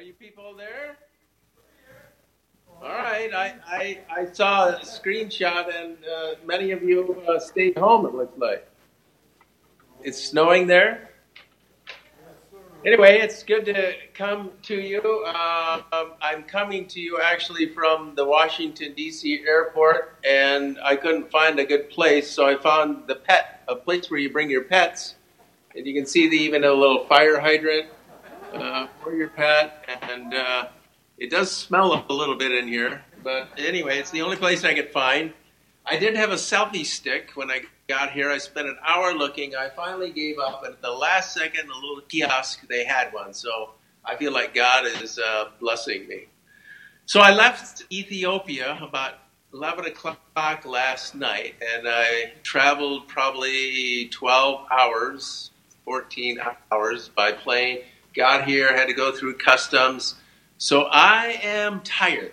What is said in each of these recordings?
you people there? All right. I saw a screenshot, and many of you stayed home, it looks like. It's snowing there. Anyway, it's good to come to you. I'm coming to you actually from the Washington, D.C. airport, and I couldn't find a good place, so I found a place where you bring your pets. And you can see even a little fire hydrant for your pet, and it does smell a little bit in here. But anyway, it's the only place I could find. I did have a selfie stick when I got here. I spent an hour looking. I finally gave up, and at the last second, a little kiosk, they had one. So I feel like God is blessing me. So I left Ethiopia about 11 o'clock last night, and I traveled probably 12 hours, 14 hours by plane. Got here, had to go through customs. So I am tired.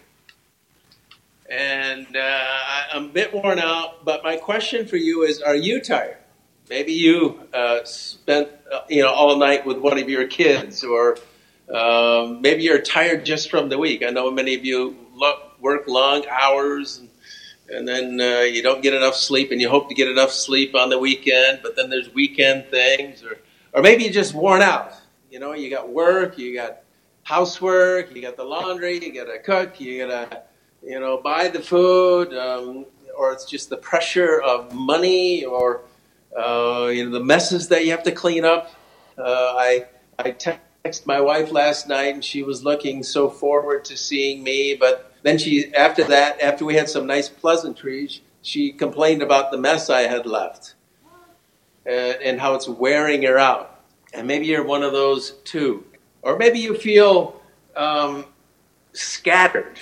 And I'm a bit worn out, but my question for you is, are you tired? Maybe you spent all night with one of your kids, or maybe you're tired just from the week. I know many of you work long hours, and then you don't get enough sleep, and you hope to get enough sleep on the weekend, but then there's weekend things, or maybe you're just worn out. You got work, you got housework, you got the laundry, you got to cook, you got to buy the food, or it's just the pressure of money, or the messes that you have to clean up. I texted my wife last night, and she was looking so forward to seeing me, but then after we had some nice pleasantries, she complained about the mess I had left, and how it's wearing her out. And maybe you're one of those too. Or maybe you feel scattered,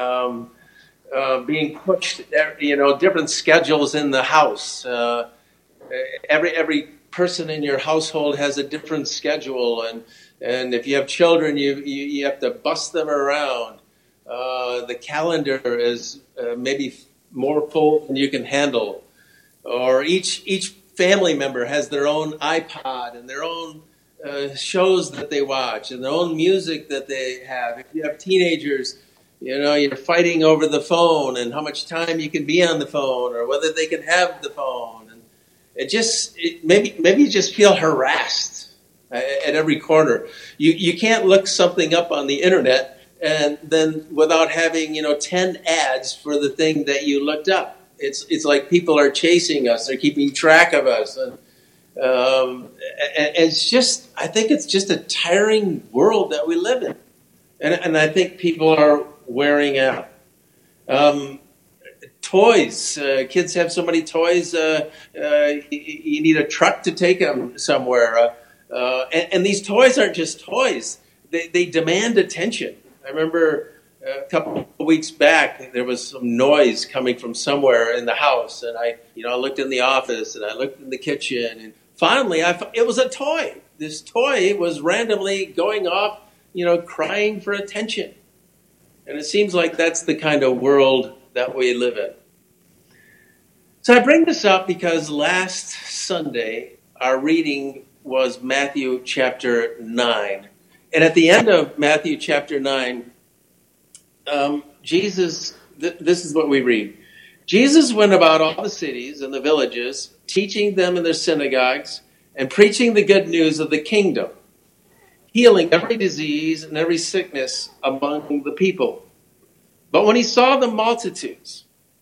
being pushed, different schedules in the house. Every person in your household has a different schedule, and if you have children, you have to bust them around. The calendar is maybe more full than you can handle. Or each family member has their own iPod and their own shows that they watch and their own music that they have. If you have teenagers, you're fighting over the phone and how much time you can be on the phone, or whether they can have the phone. And maybe you just feel harassed at every corner. You can't look something up on the internet and then without having 10 ads for the thing that you looked up. It's like people are chasing us, they're keeping track of us, and I think it's just a tiring world that we live in. And I think people are wearing out. Toys. Kids have so many toys. You need a truck to take them somewhere. And these toys aren't just toys. They demand attention. I remember a couple of weeks back, there was some noise coming from somewhere in the house. And I looked in the office, and I looked in the kitchen, and finally, it was a toy. This toy was randomly going off, crying for attention. And it seems like that's the kind of world that we live in. So I bring this up because last Sunday, our reading was Matthew chapter 9. And at the end of Matthew chapter 9, Jesus, this is what we read. Jesus went about all the cities and the villages, teaching them in their synagogues and preaching the good news of the kingdom, healing every disease and every sickness among the people. But when he saw the multitudes,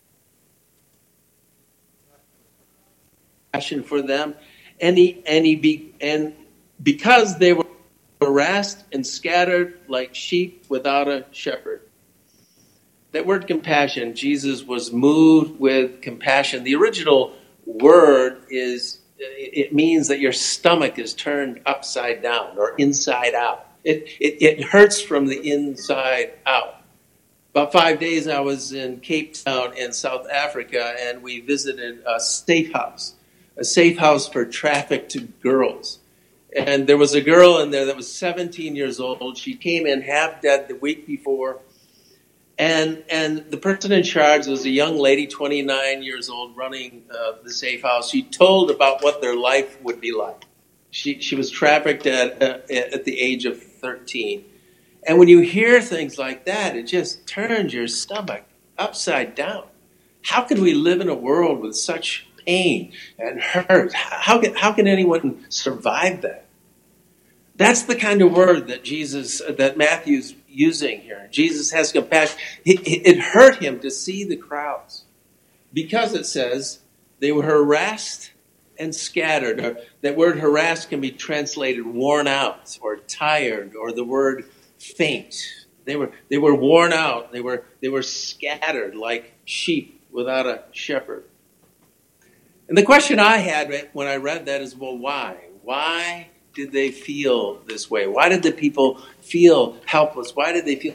passion for them, and because they were harassed and scattered like sheep without a shepherd. That word compassion, Jesus was moved with compassion. The original word it means that your stomach is turned upside down or inside out. It hurts from the inside out. About 5 days I was in Cape Town in South Africa, and we visited a safe house for trafficked girls. And there was a girl in there that was 17 years old. She came in half dead the week before. And the person in charge was a young lady, 29 years old, running the safe house. She told about what their life would be like. She was trafficked at the age of 13. And when you hear things like that, it just turns your stomach upside down. How can we live in a world with such pain and hurt? How can anyone survive that? That's the kind of word that Matthew's using here. Jesus has compassion. It hurt him to see the crowds because it says they were harassed and scattered. That word harassed can be translated worn out or tired, or the word faint. They were worn out. They were scattered like sheep without a shepherd. And the question I had when I read that is, well, why? Why did they feel this way? Why did the people feel helpless? Why did they feel?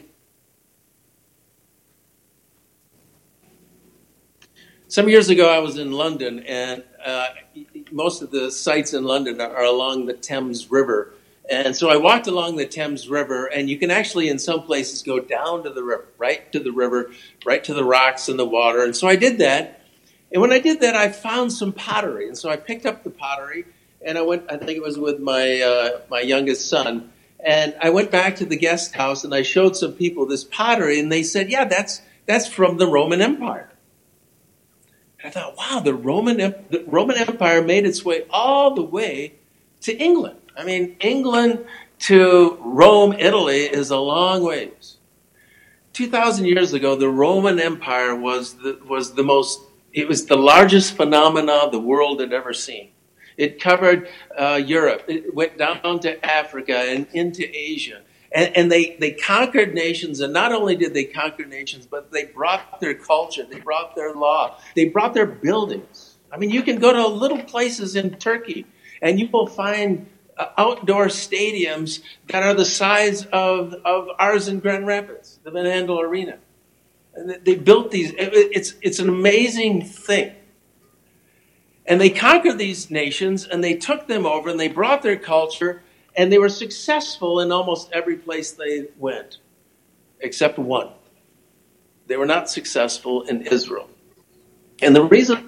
Some years ago, I was in London, and most of the sites in London are along the Thames River. And so I walked along the Thames River, and you can actually, in some places, go down to the river, right to the rocks and the water. And so I did that. And when I did that, I found some pottery. And so I picked up the pottery, and I think it was with my youngest son. And I went back to the guest house, and I showed some people this pottery, and they said, yeah, that's from the Roman Empire. And I thought, wow, the Roman Empire made its way all the way to England. I mean, England to Rome, Italy is a long ways. 2,000 years ago, the Roman Empire was the largest phenomena the world had ever seen. It covered Europe. It went down to Africa and into Asia. And they conquered nations. And not only did they conquer nations, but they brought their culture. They brought their law. They brought their buildings. I mean, you can go to little places in Turkey, and you will find outdoor stadiums that are the size of ours in Grand Rapids, the Van Andel Arena. And they built these. It's an amazing thing. And they conquered these nations, and they took them over, and they brought their culture, and they were successful in almost every place they went, except one. They were not successful in Israel. And the reason,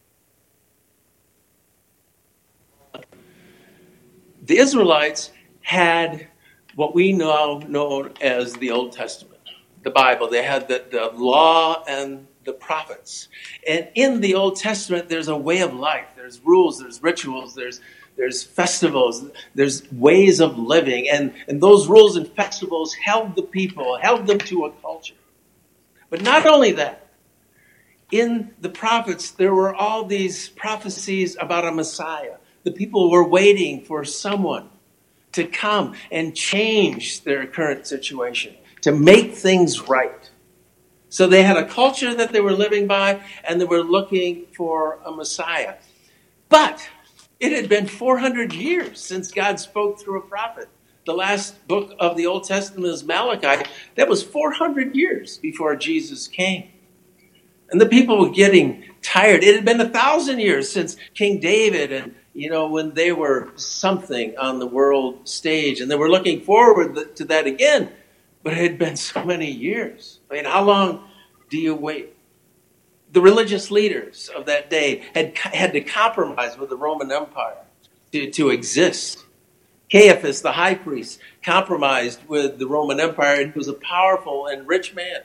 the Israelites had what we now know as the Old Testament, the Bible. They had the law and the prophets. And in the Old Testament, there's a way of life. There's rules, there's rituals, there's festivals, there's ways of living. And those rules and festivals held the people, held them to a culture. But not only that, in the prophets, there were all these prophecies about a Messiah. The people were waiting for someone to come and change their current situation, to make things right. So they had a culture that they were living by, and they were looking for a Messiah. But it had been 400 years since God spoke through a prophet. The last book of the Old Testament is Malachi. That was 400 years before Jesus came. And the people were getting tired. It had been 1,000 years since King David and, when they were something on the world stage. And they were looking forward to that again. But it had been so many years. I mean, how long do you wait? The religious leaders of that day had to compromise with the Roman Empire to exist. Caiaphas, the high priest, compromised with the Roman Empire, and he was a powerful and rich man.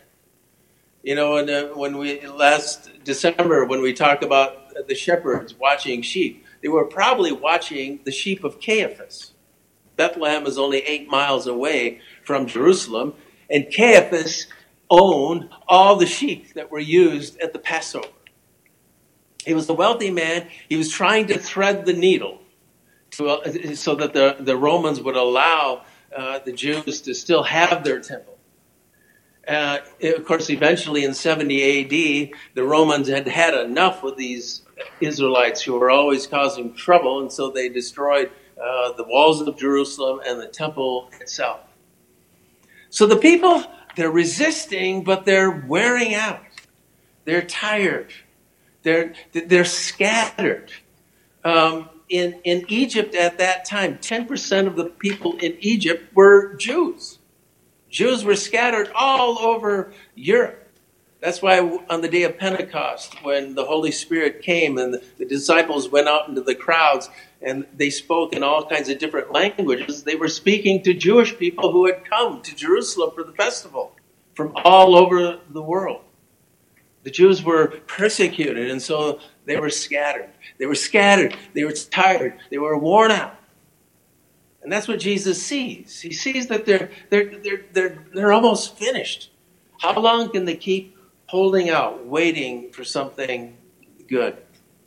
Last December, when we talk about the shepherds watching sheep, they were probably watching the sheep of Caiaphas. Bethlehem is only 8 miles away from Jerusalem, and Caiaphas owned all the sheep that were used at the Passover. He was a wealthy man. He was trying to thread the needle so that the Romans would allow the Jews to still have their temple. Of course, eventually in 70 A.D., the Romans had had enough with these Israelites who were always causing trouble, and so they destroyed the walls of Jerusalem and the temple itself. So the people, they're resisting, but they're wearing out. They're tired. They're scattered. In Egypt at that time, 10% of the people in Egypt were Jews. Jews were scattered all over Europe. That's why on the day of Pentecost, when the Holy Spirit came and the disciples went out into the crowds and they spoke in all kinds of different languages. They were speaking to Jewish people who had come to Jerusalem for the festival from all over the world. The Jews were persecuted, and so they were scattered. They were scattered. They were tired. They were worn out. And that's what Jesus sees. He sees that they're almost finished. How long can they keep holding out, waiting for something good?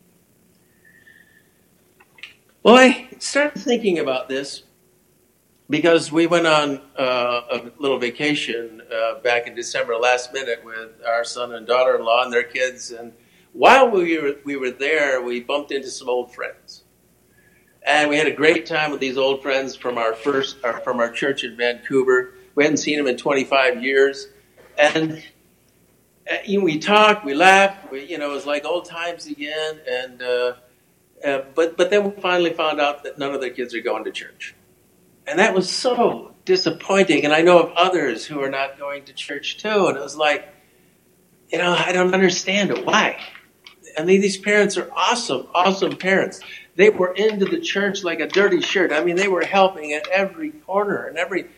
Well, I started thinking about this because we went on a little vacation back in December, last minute, with our son and daughter-in-law and their kids. And while we were there, we bumped into some old friends. And we had a great time with these old friends from our church in Vancouver. We hadn't seen them in 25 years. And we talked, we laughed, it was like old times again. And but then we finally found out that none of their kids are going to church. And that was so disappointing. And I know of others who are not going to church too. And it was like, I don't understand it. Why? I mean, these parents are awesome, awesome parents. They were into the church like a dirty shirt. I mean, they were helping at every corner and every,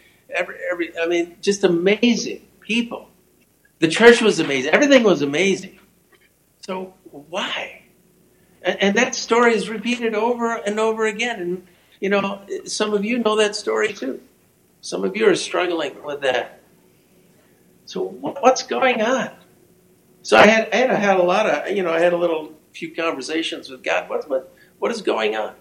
just amazing people. The church was amazing. Everything was amazing. So why? And that story is repeated over and over again. And, some of you know that story too. Some of you are struggling with that. So what's going on? So I had a lot of, I had a few conversations with God. What is going on?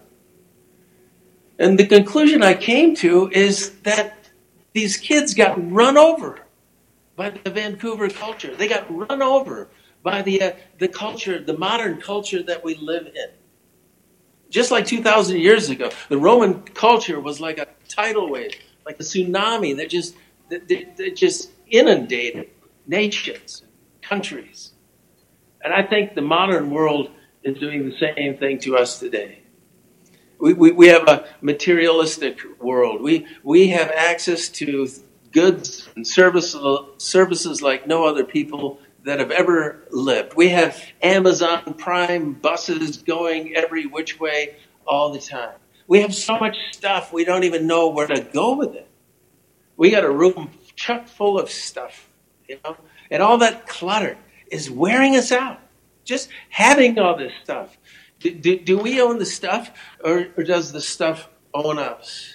And the conclusion I came to is that these kids got run over by the Vancouver culture. They got run over by the culture, the modern culture that we live in. Just like 2,000 years ago, the Roman culture was like a tidal wave, like a tsunami that just inundated nations, countries. And I think the modern world is doing the same thing to us today. We have a materialistic world. We have access to goods and services like no other people that have ever lived. We have Amazon Prime buses going every which way all the time. We have so much stuff we don't even know where to go with it. We got a room chock full of stuff, and all that clutter is wearing us out. Just having all this stuff. Do we own the stuff, or does the stuff own us?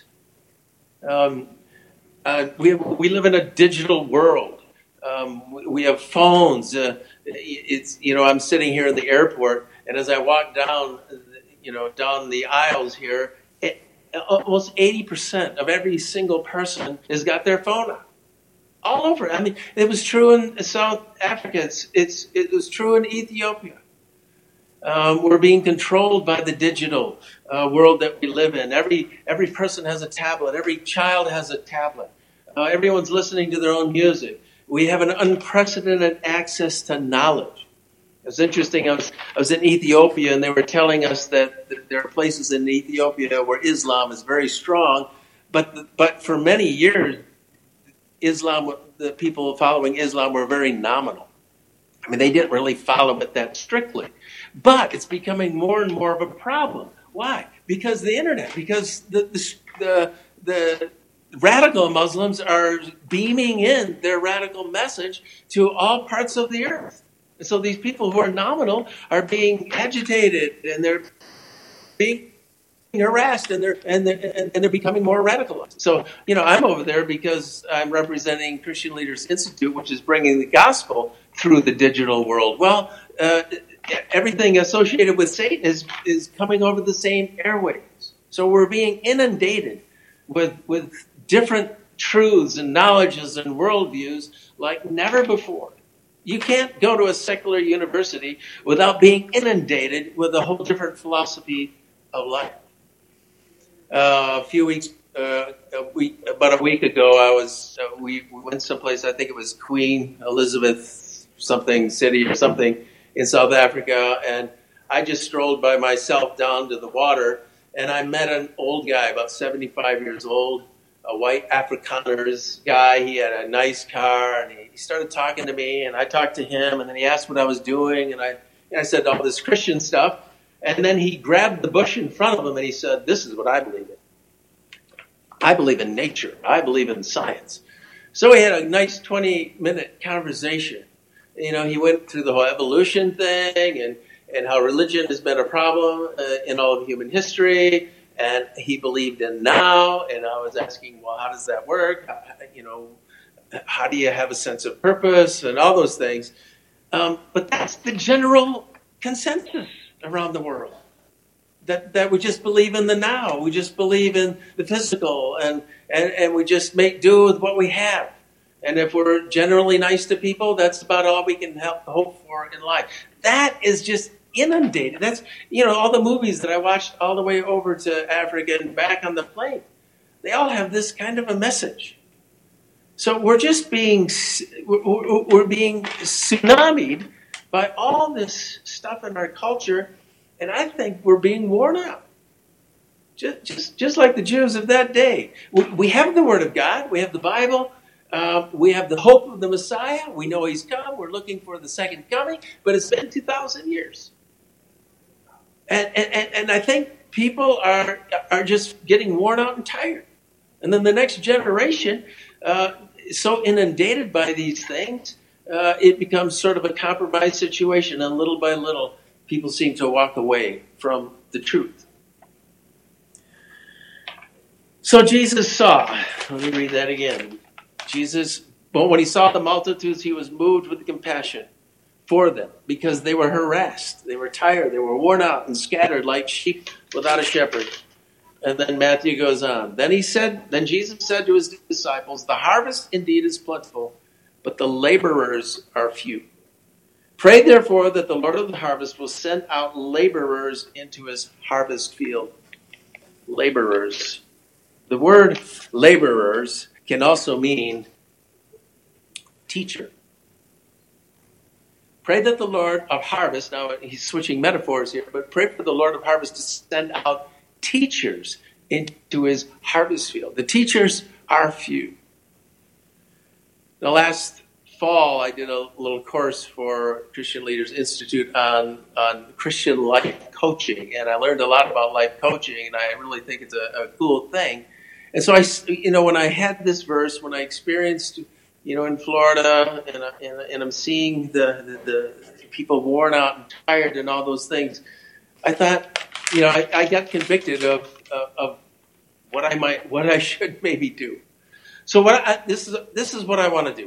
We live in a digital world. We have phones. I'm sitting here in the airport, and as I walk down, down the aisles here, almost 80% of every single person has got their phone out. All over. I mean, it was true in South Africa. It was true in Ethiopia. We're being controlled by the digital world that we live in. Every person has a tablet. Every child has a tablet. Everyone's listening to their own music. We have an unprecedented access to knowledge. It was interesting. I was in Ethiopia, and they were telling us that there are places in Ethiopia where Islam is very strong, but for many years, the people following Islam were very nominal. I mean, they didn't really follow it that strictly. But it's becoming more and more of a problem. Why? Because the internet, because the radical Muslims are beaming in their radical message to all parts of the earth. And so these people who are nominal are being agitated, and they're being harassed, and they're becoming more radicalized. So, I'm over there because I'm representing Christian Leaders Institute, which is bringing the gospel through the digital world. Well, everything associated with Satan is coming over the same airwaves. So we're being inundated with different truths and knowledges and worldviews like never before. You can't go to a secular university without being inundated with a whole different philosophy of life. About a week ago, we went someplace. I think it was Queen Elizabeth something city or something in South Africa, and I just strolled by myself down to the water, and I met an old guy, about 75 years old, a white Afrikaners guy. He had a nice car, and he started talking to me, and I talked to him, and then he asked what I was doing, and I said all this Christian stuff, And then he grabbed the bush in front of him and he said, this is what I believe in. I believe in nature. I believe in science. So we had a nice 20-minute conversation. He went through the whole evolution thing and how religion has been a problem in all of human history. And he believed in now. And I was asking, well, how does that work? How do you have a sense of purpose and all those things? But that's the general consensus around the world. That we just believe in the now. We just believe in the physical and we just make do with what we have. And if we're generally nice to people, that's about all we can hope for in life. That is just inundated. That's, all the movies that I watched all the way over to Africa and back on the plane. They all have this kind of a message. So we're just being tsunamied by all this stuff in our culture. And I think we're being worn out, just like the Jews of that day. We have the Word of God. We have the Bible. We have the hope of the Messiah. We know He's come. We're looking for the second coming. But it's been 2,000 years. And I think people are just getting worn out and tired. And then the next generation is so inundated by these things, it becomes sort of a compromised situation. And little by little, people seem to walk away from the truth. So Jesus saw, let me read that again. But when he saw the multitudes, he was moved with compassion for them because they were harassed. They were tired. They were worn out and scattered like sheep without a shepherd. And then Matthew goes on. Then Jesus said to his disciples, the harvest indeed is plentiful, but the laborers are few. Pray, therefore, that the Lord of the harvest will send out laborers into his harvest field. Laborers. The word laborers can also mean teacher. Pray that the Lord of harvest, now he's switching metaphors here, but pray for the Lord of harvest to send out teachers into his harvest field. The teachers are few. The last fall, I did a little course for Christian Leaders Institute on Christian life coaching, and I learned a lot about life coaching, and I really think it's a cool thing. And so when I had this verse, when I experienced, in Florida, and I'm seeing the people worn out and tired and all those things, I thought, I got convicted of what I should maybe do. So this is what I want to do.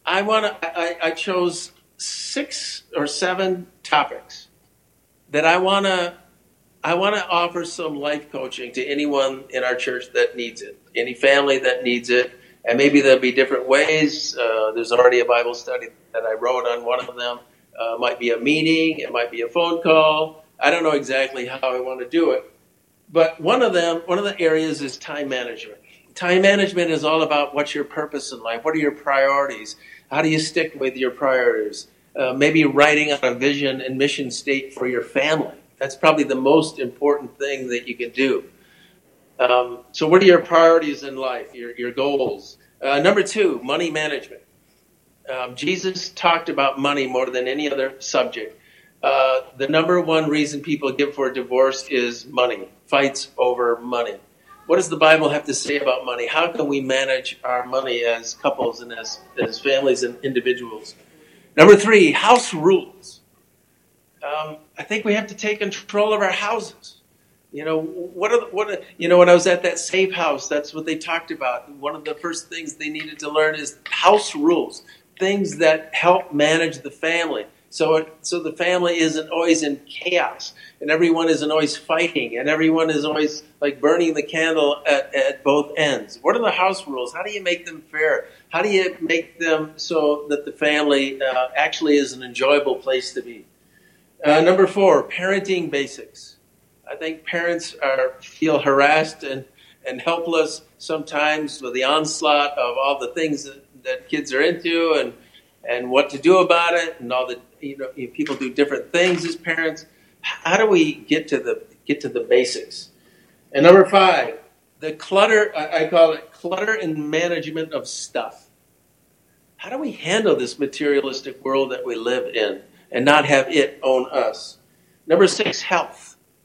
I chose 6 or 7 topics that I want to offer some life coaching to anyone in our church that needs it, any family that needs it, and maybe there'll be different ways. There's already a Bible study that I wrote on one of them. It might be a meeting, it might be a phone call. I don't know exactly how I want to do it, but one of the areas is time management. Time management is all about what's your purpose in life. What are your priorities? How do you stick with your priorities? Maybe writing out a vision and mission statement for your family. That's probably the most important thing that you can do. So what are your priorities in life, your goals? Number 2, money management. Jesus talked about money more than any other subject. The number one reason people give for a divorce is money, fights over money. What does the Bible have to say about money? How can we manage our money as couples and as families and individuals? Number 3, house rules. I think we have to take control of our houses. When I was at that safe house, that's what they talked about. One of the first things they needed to learn is house rules, things that help manage the family. So the family isn't always in chaos, and everyone isn't always fighting, and everyone is always like burning the candle at both ends. What are the house rules? How do you make them fair? How do you make them so that the family actually is an enjoyable place to be? Number 4, parenting basics. I think parents feel harassed and helpless sometimes with the onslaught of all the things that kids are into and what to do about it, and all the people do different things as parents. How do we get to the basics? And number 5, the clutter. I call it clutter and management of stuff. How do we handle this materialistic world that we live in and not have it own us? Number 6, health.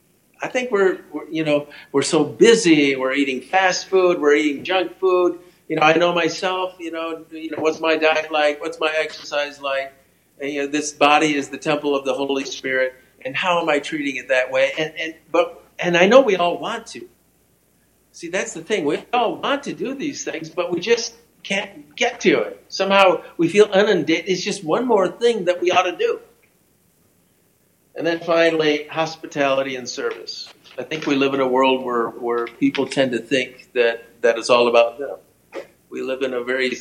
I think we're so busy. We're eating fast food. We're eating junk food. I know myself. What's my diet like? What's my exercise like? And, this body is the temple of the Holy Spirit. And how am I treating it that way? And I know we all want to. See, that's the thing. We all want to do these things, but we just can't get to it. Somehow we feel inundated. It's just one more thing that we ought to do. And then finally, hospitality and service. I think we live in a world where people tend to think that it's all about them. We live in a very,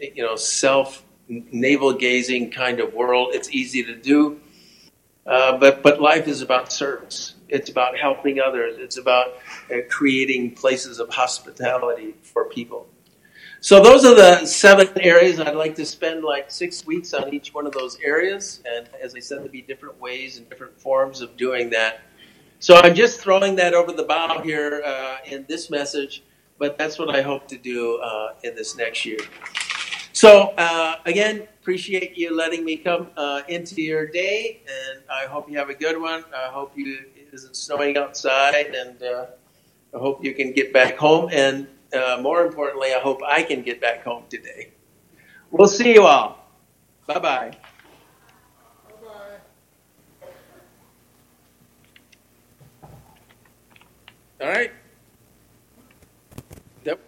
self-navel-gazing kind of world. It's easy to do, but life is about service. It's about helping others. It's about creating places of hospitality for people. So those are the 7 areas. I'd like to spend like 6 weeks on each one of those areas. And as I said, there'll be different ways and different forms of doing that. So I'm just throwing that over the bow here in this message, but that's what I hope to do in this next year. So again, appreciate you letting me come into your day, and I hope you have a good one. I hope it isn't snowing outside, and I hope you can get back home, and more importantly, I hope I can get back home today. We'll see you all. Bye-bye. All right. Yep.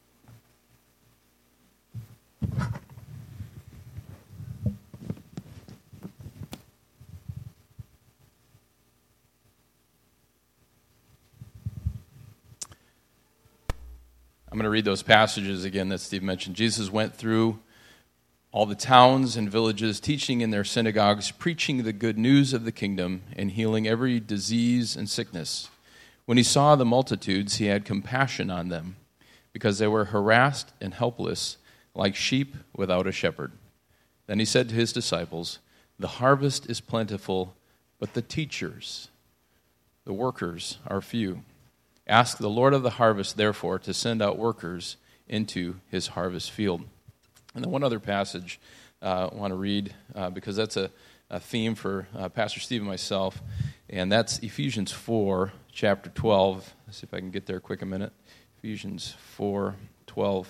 I'm going to read those passages again that Steve mentioned. Jesus went through all the towns and villages, teaching in their synagogues, preaching the good news of the kingdom, and healing every disease and sickness. When he saw the multitudes, he had compassion on them, because they were harassed and helpless, like sheep without a shepherd. Then he said to his disciples, "The harvest is plentiful, but the teachers, the workers, are few. Ask the Lord of the harvest, therefore, to send out workers into his harvest field." And then one other passage I want to read, because that's a theme for Pastor Steve and myself, and that's Ephesians 4, chapter 12. Let's see if I can get there quick a minute. Ephesians 4:12.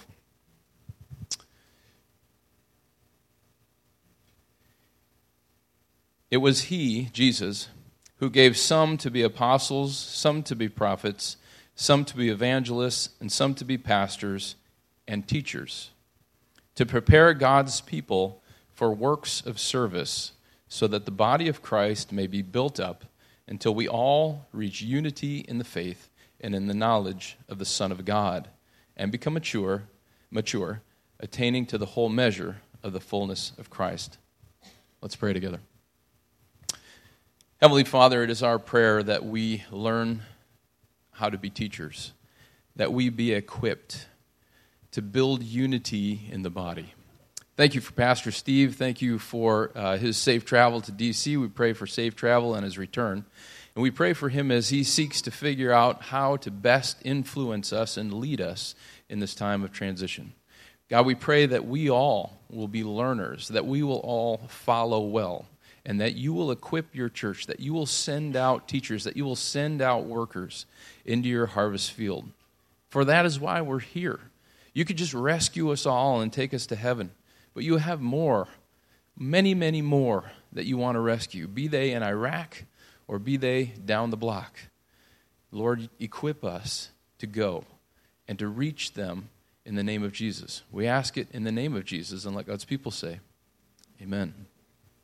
It was he, Jesus, who gave some to be apostles, some to be prophets, some to be evangelists, and some to be pastors and teachers, to prepare God's people for works of service, so that the body of Christ may be built up until we all reach unity in the faith and in the knowledge of the Son of God, and become mature, attaining to the whole measure of the fullness of Christ. Let's pray together. Heavenly Father, it is our prayer that we learn how to be teachers, that we be equipped to build unity in the body. Thank you for Pastor Steve. Thank you for his safe travel to D.C. We pray for safe travel and his return. And we pray for him as he seeks to figure out how to best influence us and lead us in this time of transition. God, we pray that we all will be learners, that we will all follow well, and that you will equip your church, that you will send out teachers, that you will send out workers into your harvest field. For that is why we're here. You could just rescue us all and take us to heaven, but you have more, many, many more that you want to rescue, be they in Iraq or be they down the block. Lord, equip us to go and to reach them in the name of Jesus. We ask it in the name of Jesus, and let God's people say, amen.